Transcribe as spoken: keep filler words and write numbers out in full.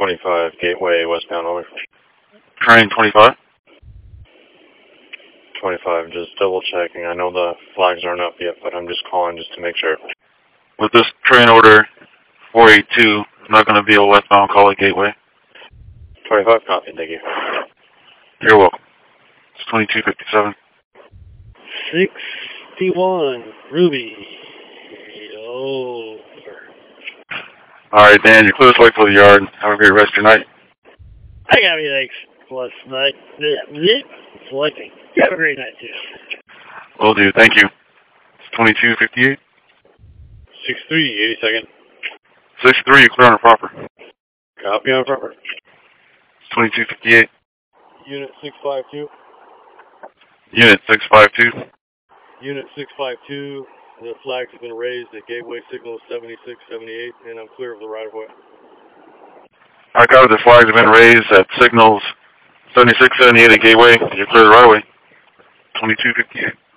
twenty-five, Gateway, westbound, over. Train twenty-five. twenty-five, just double checking. I know the flags aren't up yet, but I'm just calling just to make sure. With this train order four eight two, not going to be a westbound call at Gateway. twenty-five, copy, thank you. You're welcome. It's twenty-two fifty-seven. sixty-one, Ruby. Oh. All right, Dan, you're clear to select for the yard. Have a great rest of your night. I got me, thanks. Plus night. Selecting. You have a great night, too. Will do. Thank you. It's twenty-two fifty-eight. six three, eighty-second. six three, you're clear on the proper. Copy on proper. It's twenty-two fifty-eight. Unit six five two. Unit six five two. Unit six five two. The flags have been raised at Gateway signal seventy-six seventy-eight, and I'm clear of the right-of-way. I got it. The flags have been raised at signals seventy-six seventy-eight at Gateway. You're clear the right away. twenty-two fifty-eight.